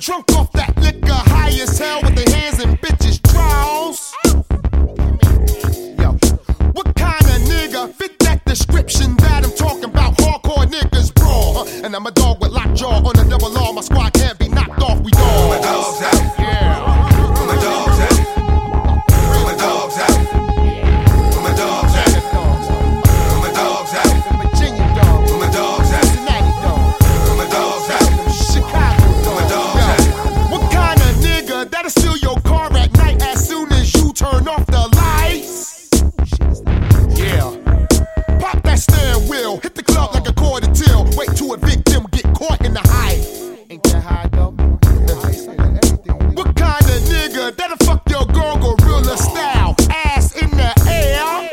drunk off that liquor, high as hell with their hands in bitches' drawers. Yo, what kind of nigga fit that description that I'm talking about? Hardcore niggas brawl, and I'm a dog with lockjaw on a double law. My squad can't be knocked off. We dogs. Where my dogs at? Yeah. Where my dogs at? Where my dogs at? Where my dogs at? Where my dogs at? Virginia dogs. Where my dogs at? Cincinnati dogs. Where my dogs at? Chicago dogs. Where my dogs at? What kind of nigga that'll steal your car at night as soon as you turn off the lights? Yeah. Pop that steering wheel, hit the club like a quarter till. Wait till a victim get caught in the high. Ain't that high though? What kind of nigga that'll fuck your girl gorilla style? Ass in the air.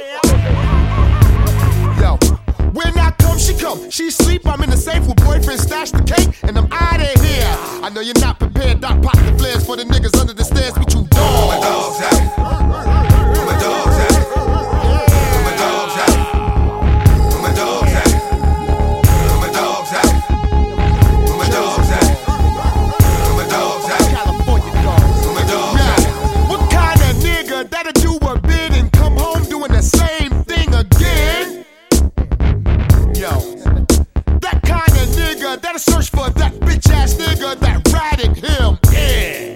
Yo, when I come, she come. She sleep, I'm in the safe with boyfriend, stash the cake, and I'm out of here. I know you're not prepared, Doc, pop the flares for the niggas under the stairs with you dogs. Where my dogs at? Where my dogs at? Where my dogs at? Where my dogs at? Where my dogs at? Where my dogs at? Where my dogs at? California dogs. Where my dogs at? What kind of nigga that'll do a bid and come home doing the same thing again? Yo, that kind of nigga that'll search for that bitch ass nigga that ratted him in.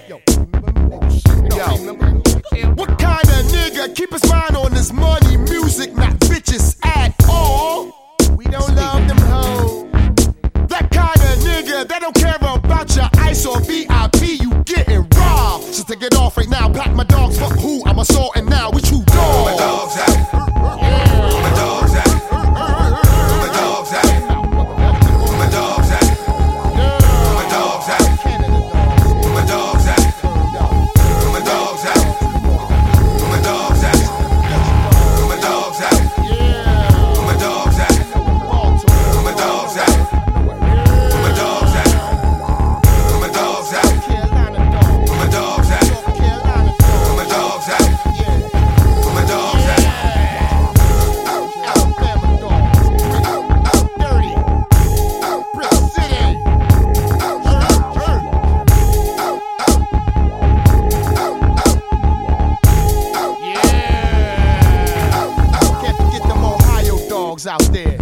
Yo, what kind of nigga keep his mind on his money, music, not bitches at all? We don't love them hoes. That kind of nigga that don't care about your ice or VIP, you getting robbed. So take it off right now, pack my dogs, fuck who, I'm assaulting now, we true dogs. Where my dogs at? Where my dogs at? Where my dogs at? Where my dogs at? Where my dogs at? Where my dogs at? Where my dogs at? Where my dogs at? Where my dogs at? Where my dogs at? Where my dogs at? Where my dogs at? Where my dogs at? Where my dogs at? Where my dogs at? Where my dogs at? Alabama dogs. Dirty. Brick City. Yeah. Can't forget them Ohio dogs out there.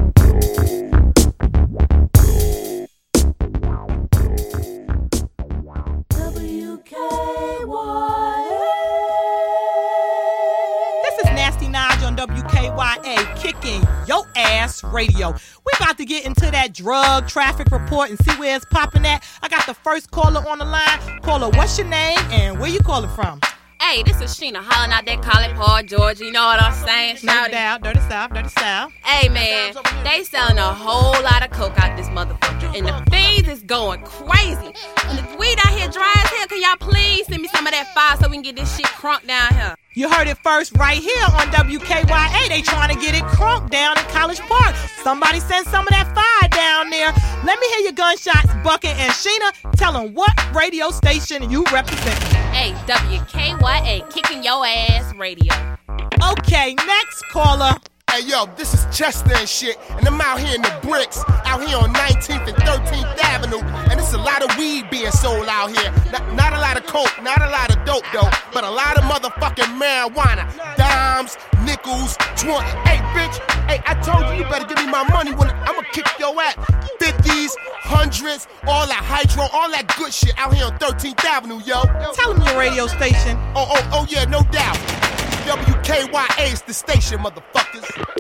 This is Nasty Naj on WKYA, kicking yo ass radio. We about to get into that drug traffic report and see where it's popping at. I got the first caller on the line. Caller, what's your name and where you calling from? Hey, this is Sheena hollering out that College Park, Georgia. You know what I'm saying? No Shouty. doubt, dirty south, dirty south. Hey, man, they selling a whole lot of coke out this motherfucker. And the fiends is going crazy. And the weed out here dry as hell. Can y'all please send me some of that fire so we can get this shit crunk down here? You heard it first right here on WKYA. They trying to get it crunk down in College Park. Somebody send some of that fire down there. Let me hear your gunshots, Bucket and Sheena. Tell them what radio station you represent. Hey, WKYA, kicking your ass radio. Okay, next caller. Hey yo, this is Chester and shit, and I'm out here in the bricks, out here on 19th and 13th Avenue, and it's a lot of weed being sold out here. Not a lot of coke, not a lot of dope though, but a lot of motherfucking marijuana. Dimes, nickels, 20. Hey bitch, hey, I told you better give me my money when I'ma kick your ass. 50s, 100s, all that hydro, all that good shit out here on 13th Avenue, yo. Tell them your radio station. Oh yeah, no doubt. WKYA's the station, motherfuckers.